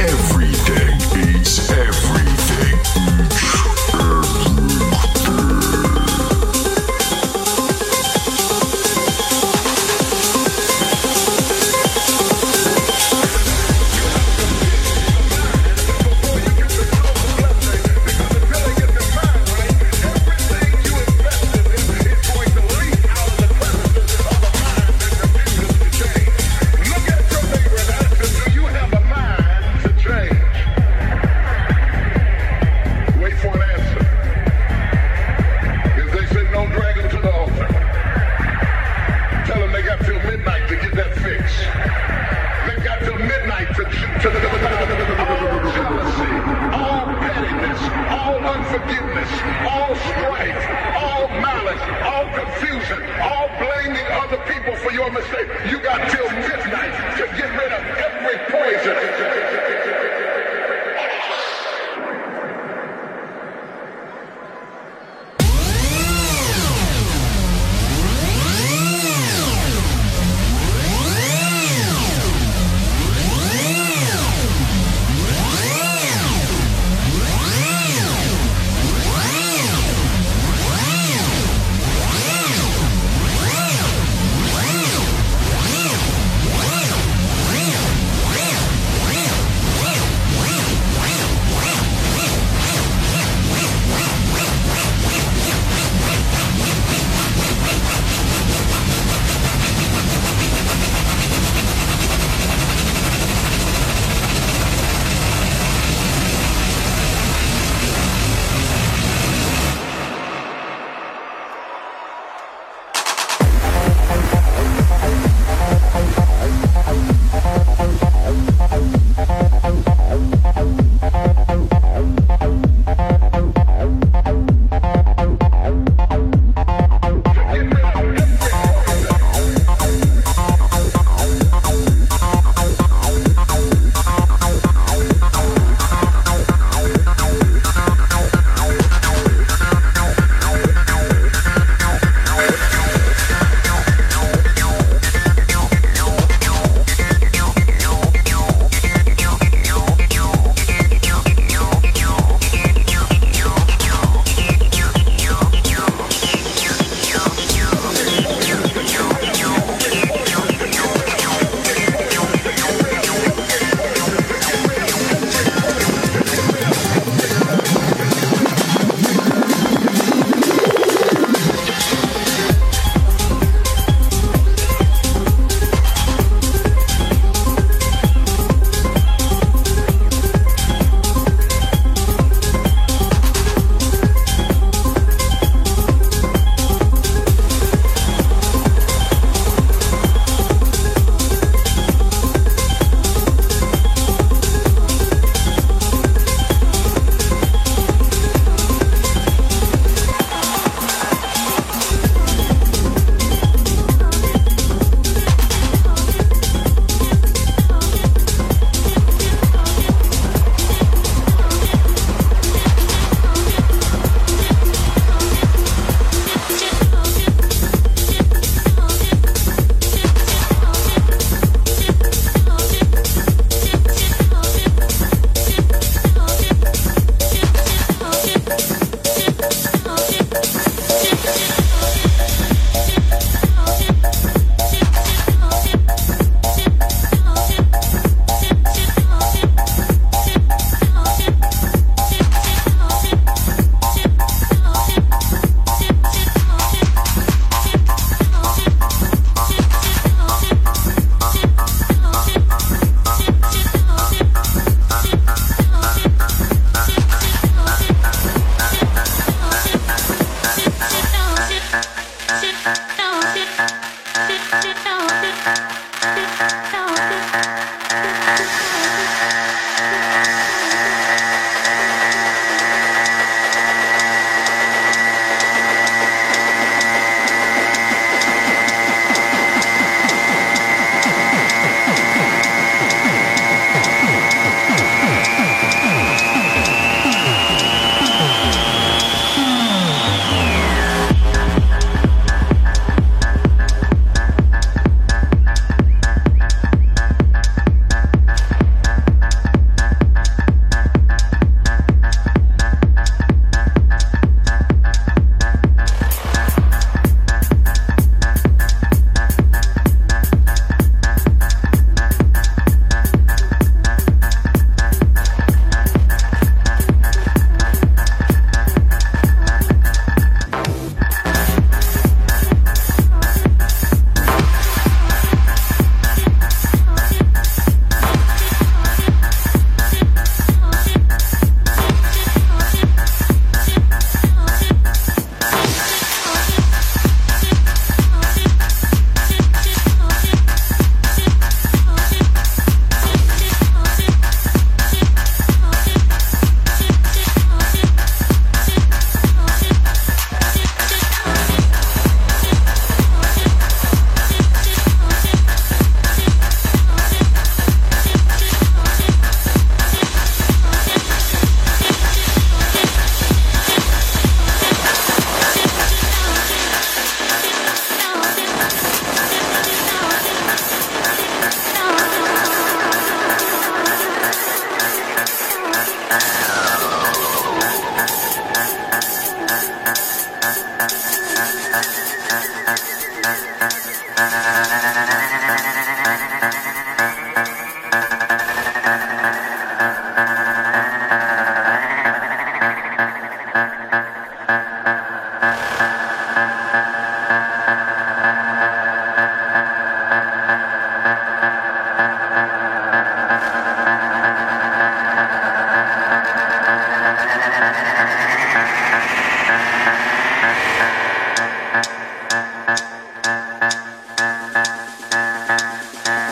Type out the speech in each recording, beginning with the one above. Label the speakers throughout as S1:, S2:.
S1: Everything beats everything.
S2: Look at your neighbor and ask him, do you have a mind to change?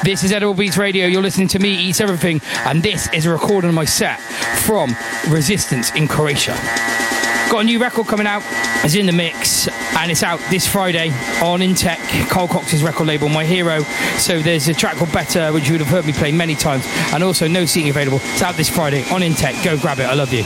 S3: This is Edible Beats Radio. You're listening to me, Eats Everything, and this is a recording of my set from Resistance in Croatia. Got a new record coming out. It's in the mix, and it's out this Friday on Intech, Carl Cox's record label, My Hero. So there's a track called Better, which you would have heard me play many times, and also No Seating available. It's out this Friday on Intech. Go grab it. I love you.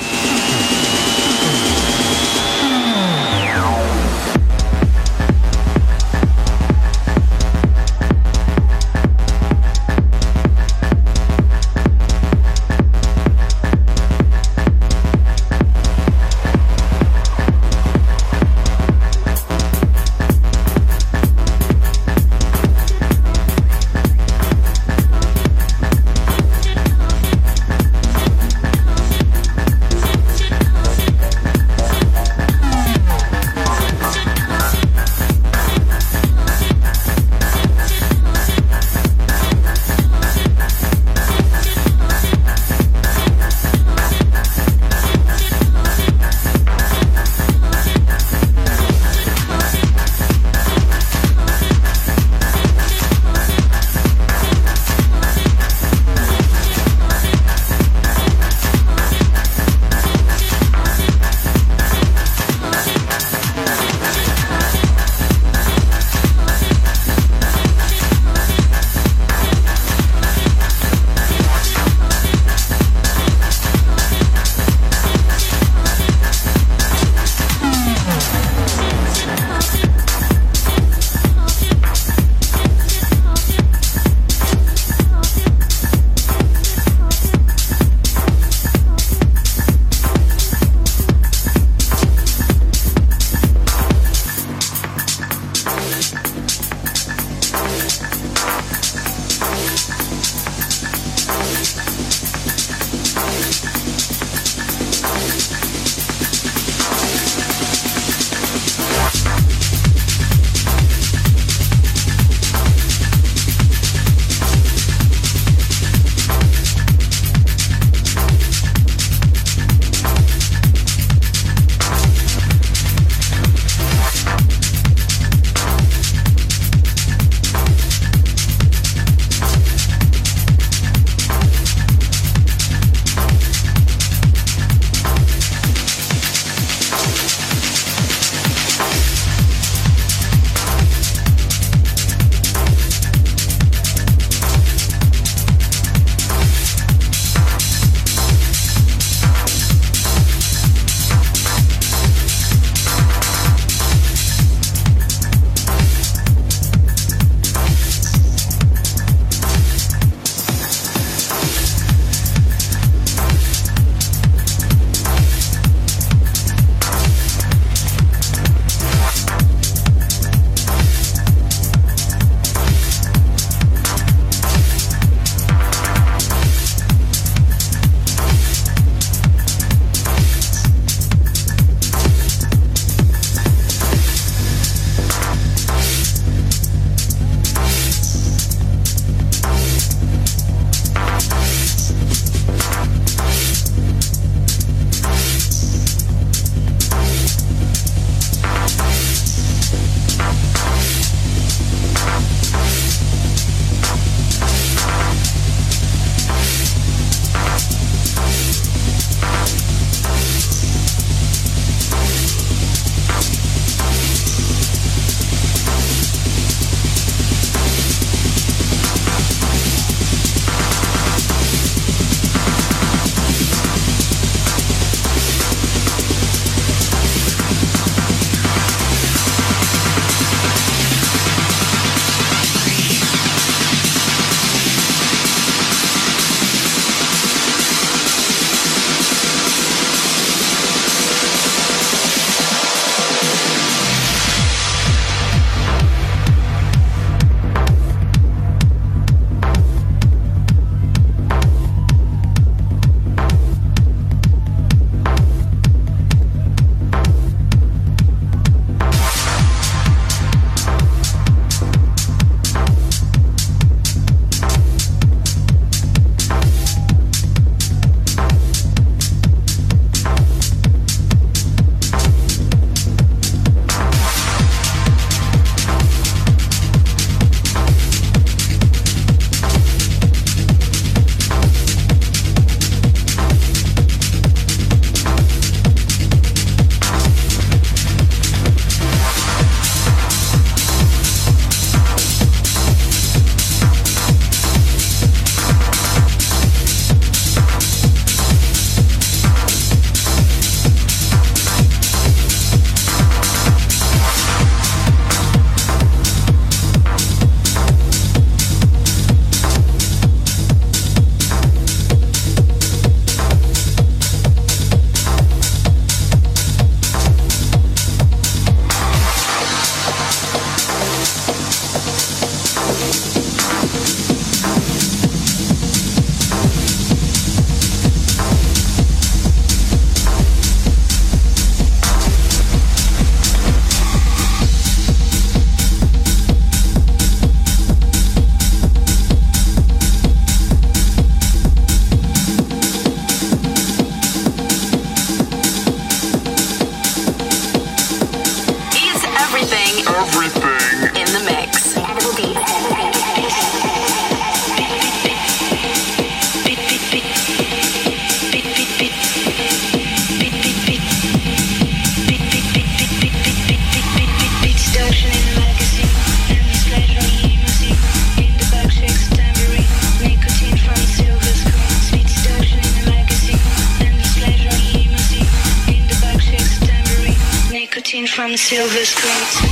S2: from silver screens.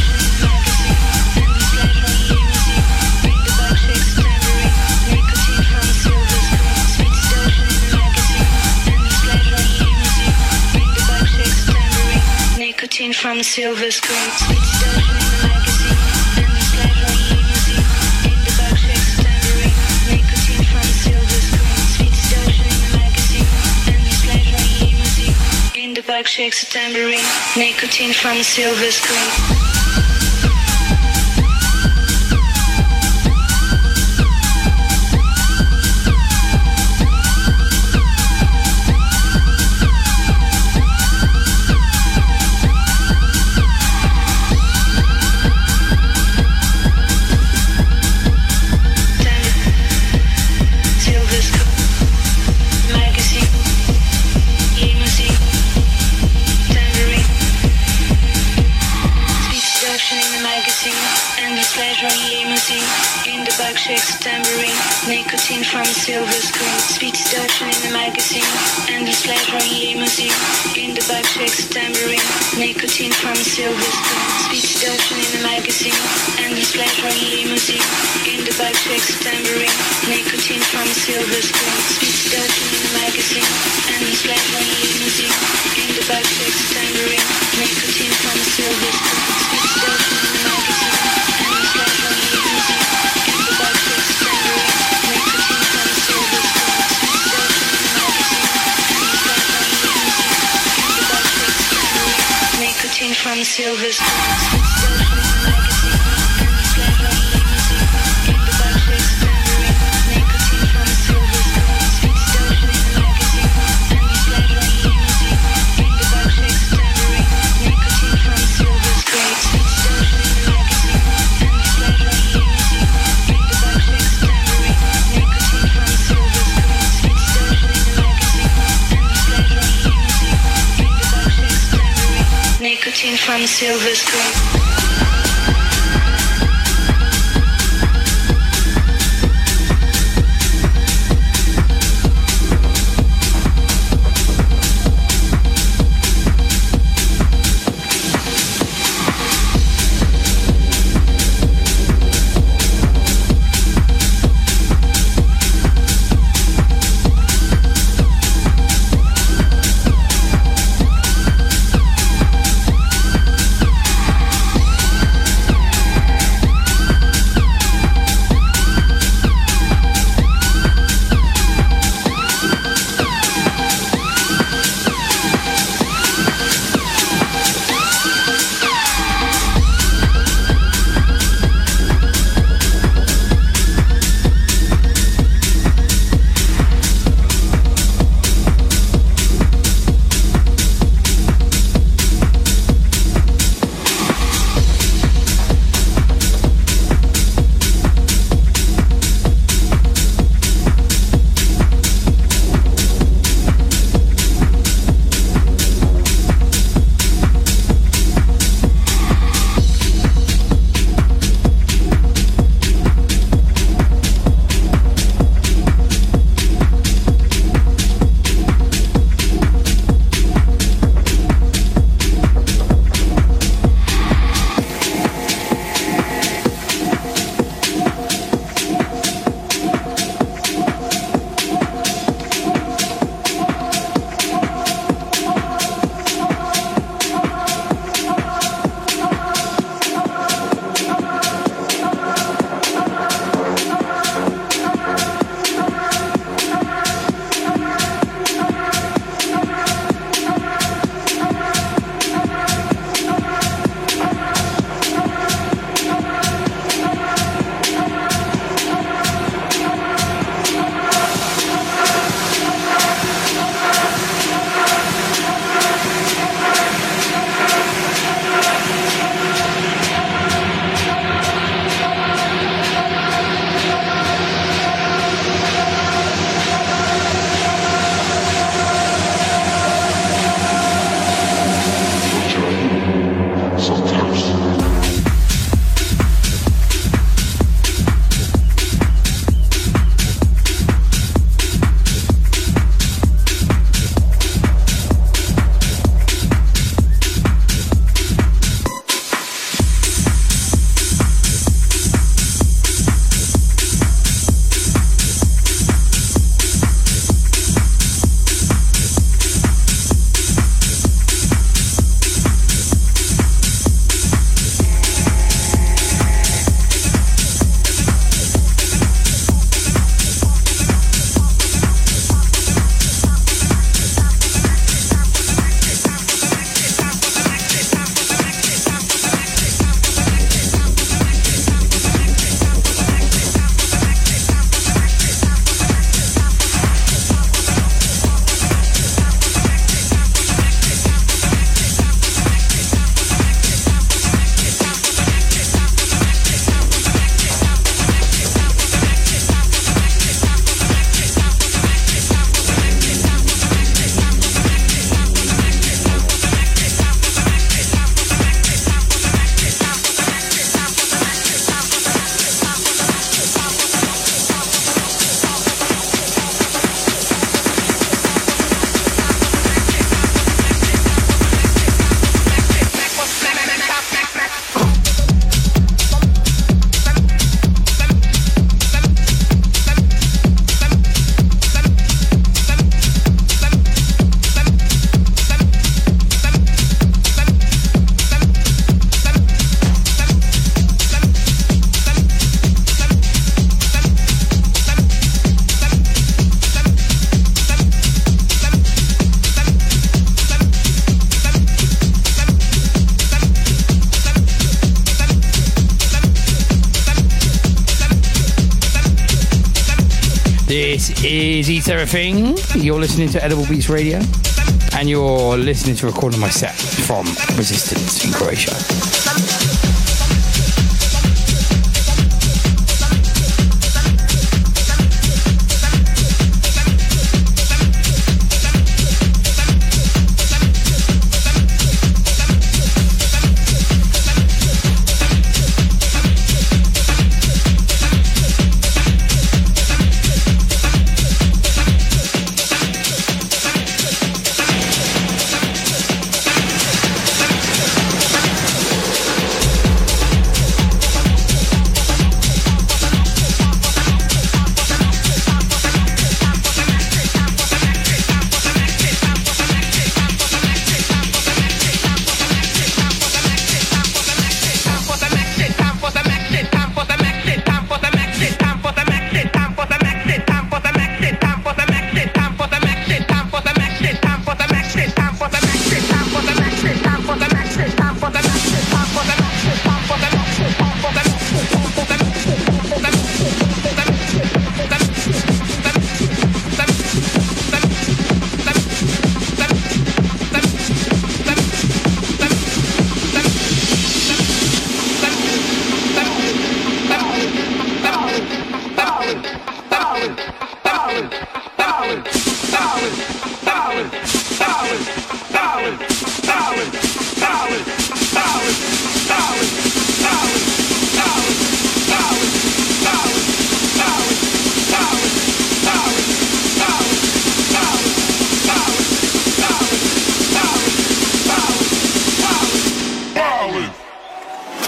S2: Nicotine from silver screen, sweet distortion in the magazine, endless pleasure and limousine, in the milkshakes tambourine. Nicotine from silver screen, sweet distortion in the magazine, endless pleasure and limousine, in the milkshakes tambourine. Nicotine from silver screen. Nicotine from silver screen, sweet distortion in the magazine, endless pleasure and limousine, in the milkshakes tambourine. Nicotine from silver screen, sweet distortion in the magazine, endless pleasure and limousine, in the milkshakes tambourine. Nicotine from silver screen, sweet distortion in the magazine, endless pleasure and limousine, in the milkshakes tambourine. Nicotine from silver screen, sweet distortion in the magazine, endless pleasure and limousine, in the milkshakes tambourine. Nicotine from silver screens. Nicotine from silver screen.
S3: This is Eats Everything. You're listening to Edible Beats Radio, and you're listening to a recording of my set from Resistance in Croatia.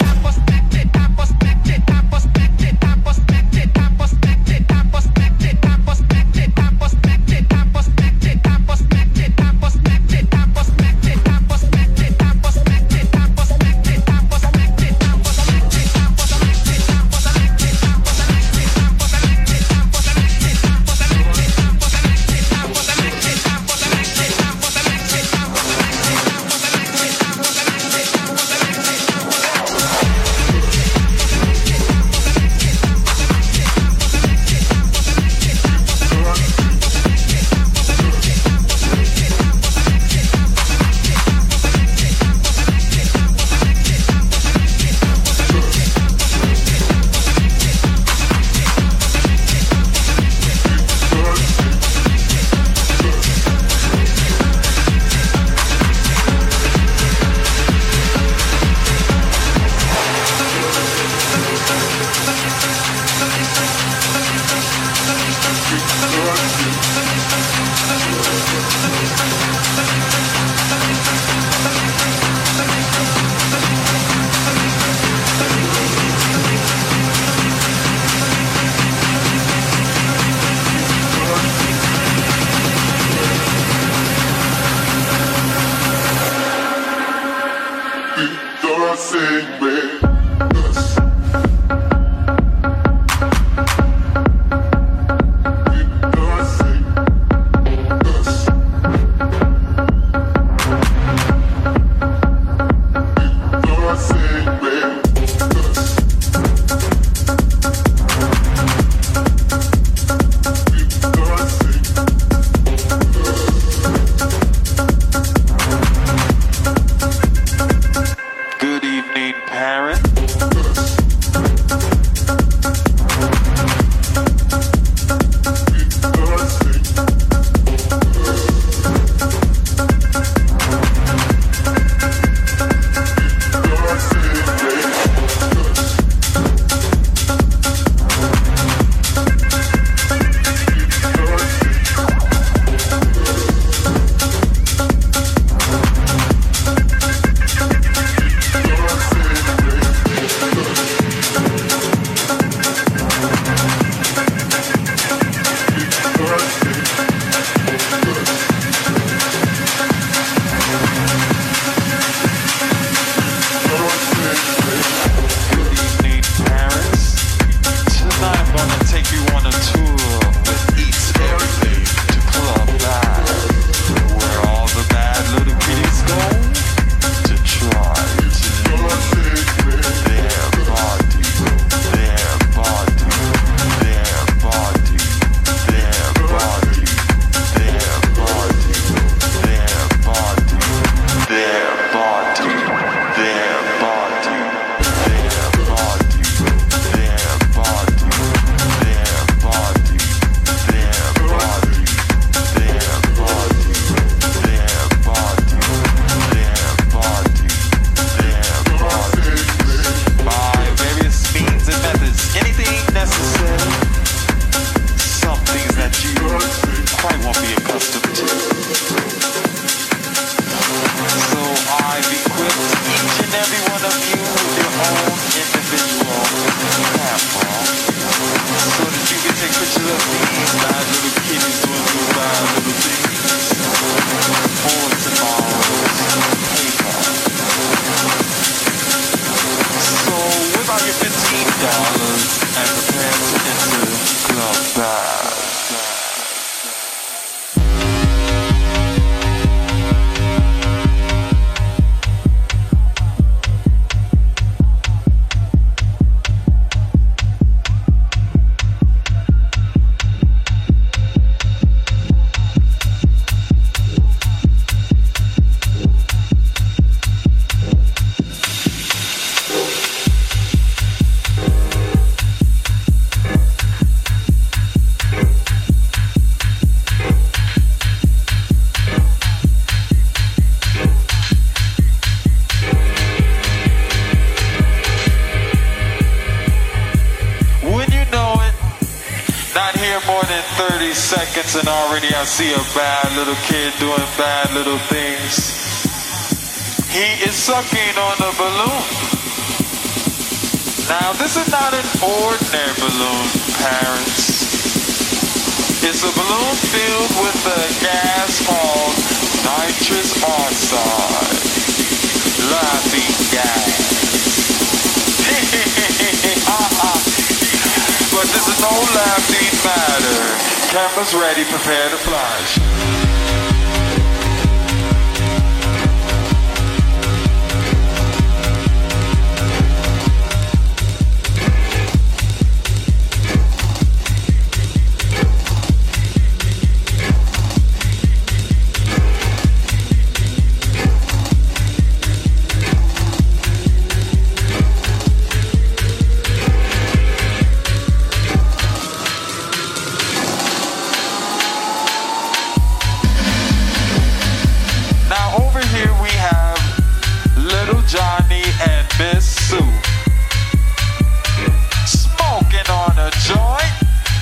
S4: Tampos, kitties doing little bad little things for tomorrow's paper. So whip out your $15 and prepare to enter Club Bad. Seconds and already I see a bad little kid doing bad little things. He is sucking on a balloon. Now this is not an ordinary balloon, parents. It's a balloon filled with a gas called nitrous oxide. Laughing gas. But this is no laughing matter. Cameras ready, prepare to flash. Johnny and Miss Sue smoking on a joint.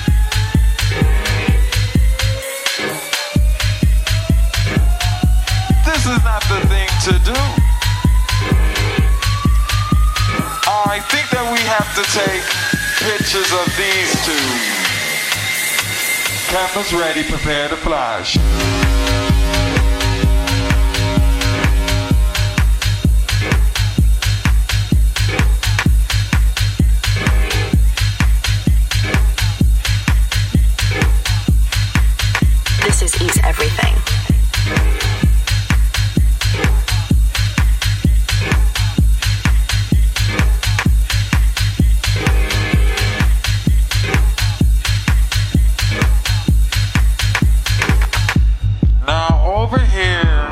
S4: This is not the thing to do. I think that we have to take pictures of these two. Cameras ready, prepare to flash.
S5: Eats everything.
S4: Now over here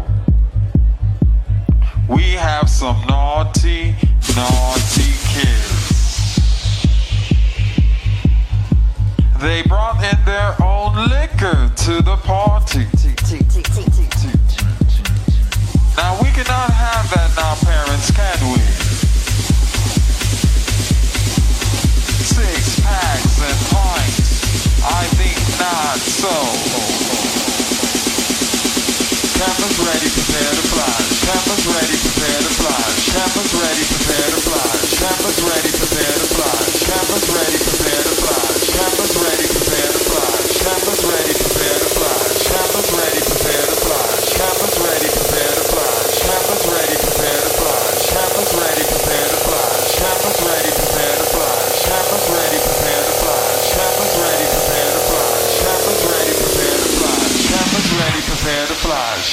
S4: we have some naughty kids. They brought in their own liquor to the party. Now we cannot have that now, parents, can we? 6 packs and pints, I think not so. Cameras ready, prepare to flash. Cameras ready, prepare to flash. Cameras ready, prepare to flash. Cameras ready, prepare to flash. Cameras ready, prepare to flash. Cameras ready, prepare to flash. Cameras ready, prepare to flash. Cameras ready, prepare to flash. Cameras ready, prepare to flash. Cameras ready, prepare to flash. Cameras ready, prepare to flash. Cameras ready, prepare to flash. Cameras ready, prepare to flash. Cameras ready, prepare to flash. Cameras ready, prepare to flash. Cameras ready, prepare to flash.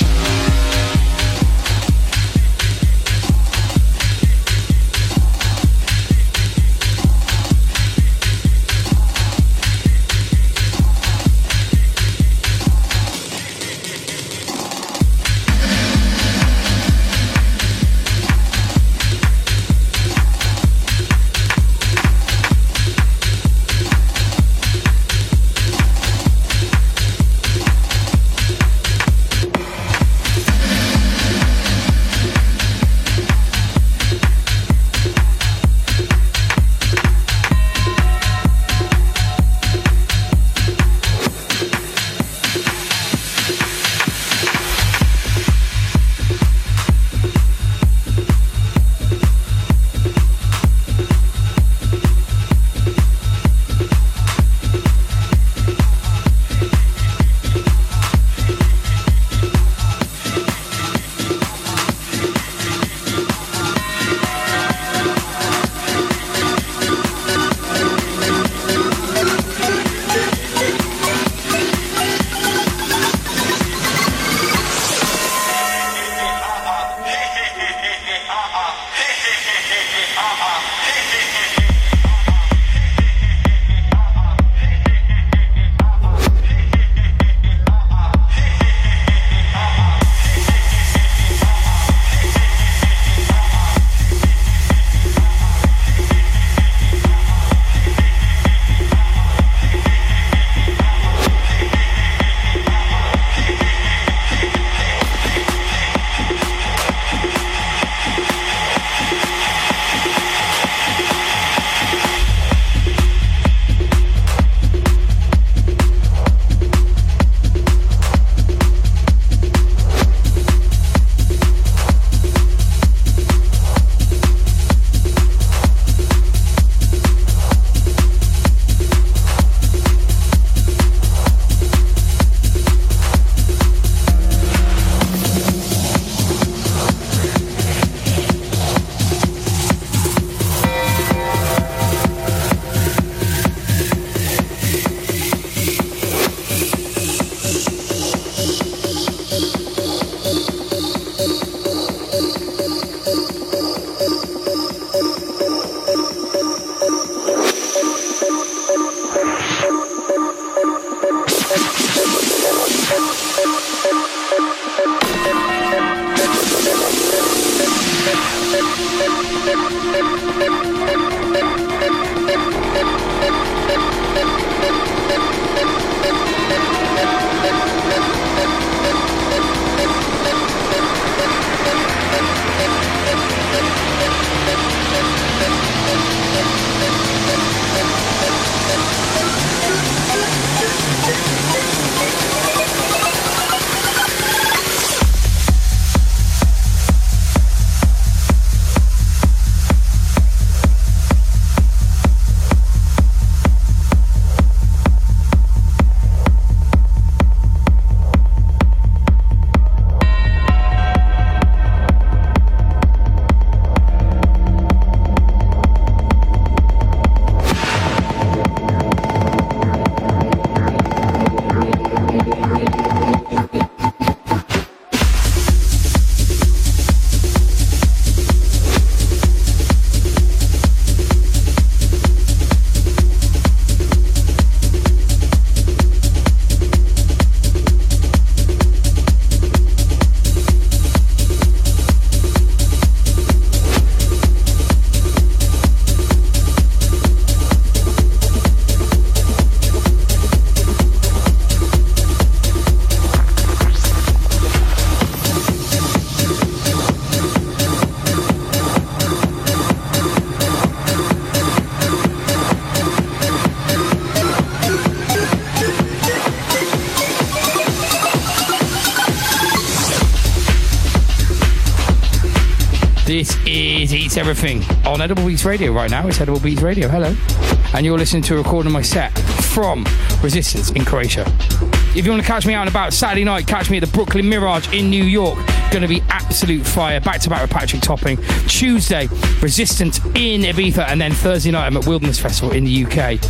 S3: Eats Everything on Edible Beats Radio right now. It's Edible Beats Radio. Hello. And you're listening to a recording of my set from Resistance in Croatia. If you want to catch me out and about Saturday night, catch me at the Brooklyn Mirage in New York. Going to be absolute fire. Back to back with Patrick Topping. Tuesday, Resistance in Ibiza. And then Thursday night, I'm at Wilderness Festival in the UK.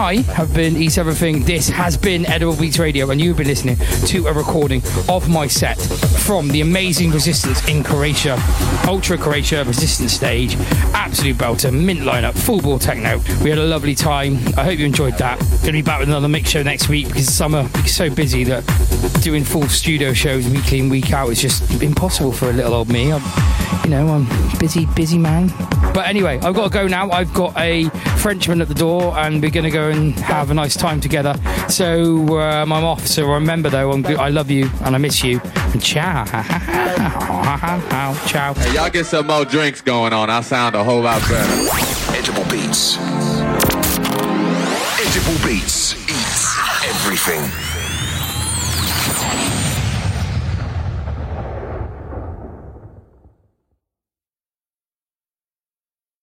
S3: I have been Eats Everything. This has been Edible Beats Radio, and you've been listening to a recording of my set from the amazing Resistance in Croatia, Ultra Croatia Resistance stage. Absolute belter, mint lineup, full ball techno. We had a lovely time. I hope you enjoyed that. Gonna be back with another mix show next week because summer is so busy that doing full studio shows weekly and week out is just impossible for a little old me. I'm busy man. But anyway, I've got to go now. I've got a Frenchman at the door and we're going to go and have a nice time together. So I'm off. So remember though, I love you and I miss you. And ciao. Ciao.
S6: Hey, y'all get some more drinks going on. I sound a whole lot better.
S1: Edible Beats. Edible Beats. Eats everything.